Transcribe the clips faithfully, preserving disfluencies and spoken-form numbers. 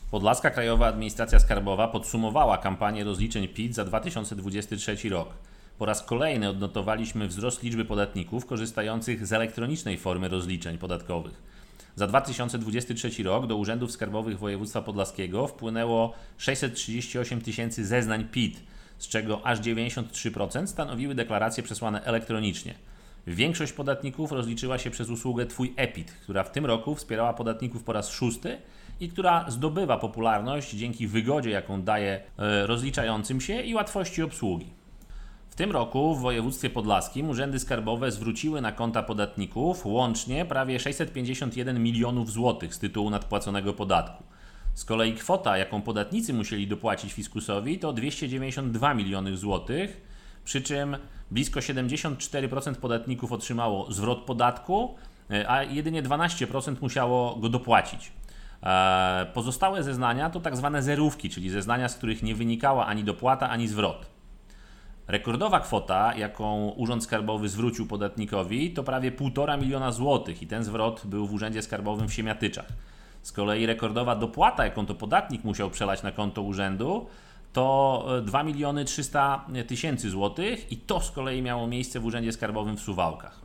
Podlaska Krajowa Administracja Skarbowa podsumowała kampanię rozliczeń P I T za dwa tysiące dwudziesty trzeci rok. Po raz kolejny odnotowaliśmy wzrost liczby podatników korzystających z elektronicznej formy rozliczeń podatkowych. Za dwa tysiące dwudziesty trzeci rok do urzędów skarbowych województwa podlaskiego wpłynęło sześćset trzydzieści osiem tysięcy zeznań P I T, z czego aż dziewięćdziesiąt trzy procent stanowiły deklaracje przesłane elektronicznie. Większość podatników rozliczyła się przez usługę Twój e-P I T, która w tym roku wspierała podatników po raz szósty i która zdobywa popularność dzięki wygodzie, jaką daje rozliczającym się i łatwości obsługi. W tym roku w województwie podlaskim urzędy skarbowe zwróciły na konta podatników łącznie prawie sześćset pięćdziesiąt jeden milionów złotych z tytułu nadpłaconego podatku. Z kolei kwota, jaką podatnicy musieli dopłacić fiskusowi, to dwieście dziewięćdziesiąt dwa miliony złotych, przy czym blisko siedemdziesiąt cztery procent podatników otrzymało zwrot podatku, a jedynie dwanaście procent musiało go dopłacić. Pozostałe zeznania to tak zwane zerówki, czyli zeznania, z których nie wynikała ani dopłata, ani zwrot. Rekordowa kwota, jaką Urząd Skarbowy zwrócił podatnikowi, to prawie półtora miliona złotych i ten zwrot był w Urzędzie Skarbowym w Siemiatyczach. Z kolei rekordowa dopłata, jaką to podatnik musiał przelać na konto urzędu, to dwa miliony trzysta tysięcy złotych i to z kolei miało miejsce w Urzędzie Skarbowym w Suwałkach.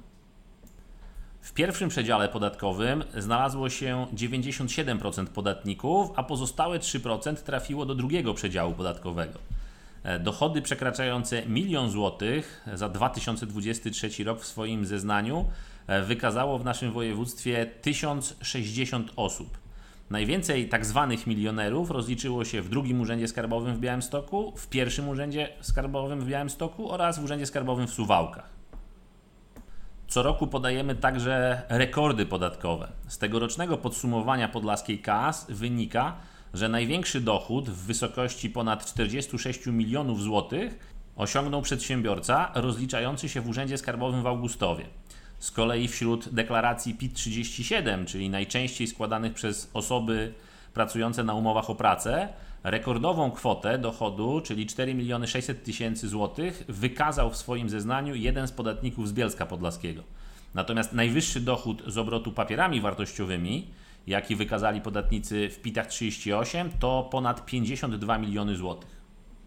W pierwszym przedziale podatkowym znalazło się dziewięćdziesiąt siedem procent podatników, a pozostałe trzy procent trafiło do drugiego przedziału podatkowego. Dochody przekraczające milion złotych za dwa tysiące dwudziesty trzeci rok w swoim zeznaniu wykazało w naszym województwie tysiąc sześćdziesiąt osób. Najwięcej tak zwanych milionerów rozliczyło się w drugim Urzędzie Skarbowym w Białymstoku, w pierwszym Urzędzie Skarbowym w Białymstoku oraz w Urzędzie Skarbowym w Suwałkach. Co roku podajemy także rekordy podatkowe. Z tegorocznego podsumowania podlaskiej K A S wynika, że największy dochód w wysokości ponad czterdzieści sześć milionów złotych osiągnął przedsiębiorca rozliczający się w Urzędzie Skarbowym w Augustowie. Z kolei wśród deklaracji P I T trzydzieści siedem, czyli najczęściej składanych przez osoby pracujące na umowach o pracę, rekordową kwotę dochodu, czyli cztery miliony sześćset tysięcy złotych, wykazał w swoim zeznaniu jeden z podatników z Bielska Podlaskiego. Natomiast najwyższy dochód z obrotu papierami wartościowymi, jaki wykazali podatnicy w P I T-ach trzydzieści osiem, to ponad pięćdziesiąt dwa miliony złotych.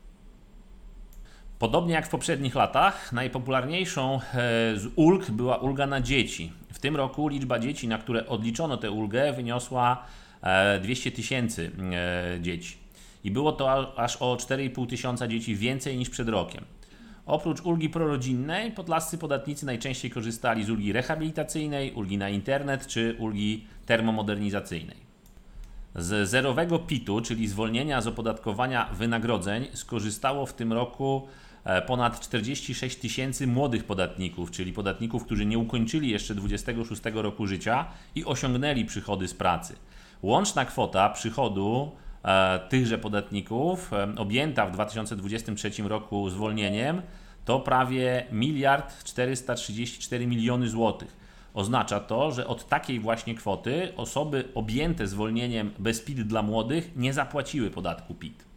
Podobnie jak w poprzednich latach, najpopularniejszą z ulg była ulga na dzieci. W tym roku liczba dzieci, na które odliczono tę ulgę, wyniosła dwieście tysięcy dzieci. I było to aż o cztery i pół tysiąca dzieci więcej niż przed rokiem. Oprócz ulgi prorodzinnej, podlascy podatnicy najczęściej korzystali z ulgi rehabilitacyjnej, ulgi na internet czy ulgi termomodernizacyjnej. Z zerowego P I T-u, czyli zwolnienia z opodatkowania wynagrodzeń, skorzystało w tym roku ponad czterdzieści sześć tysięcy młodych podatników, czyli podatników, którzy nie ukończyli jeszcze dwudziestego szóstego roku życia i osiągnęli przychody z pracy. Łączna kwota przychodu e, tychże podatników e, objęta w dwa tysiące dwudziestym trzecim roku zwolnieniem to prawie miliard czterysta trzydzieści cztery miliony złotych. Oznacza to, że od takiej właśnie kwoty osoby objęte zwolnieniem bez P I T dla młodych nie zapłaciły podatku P I T.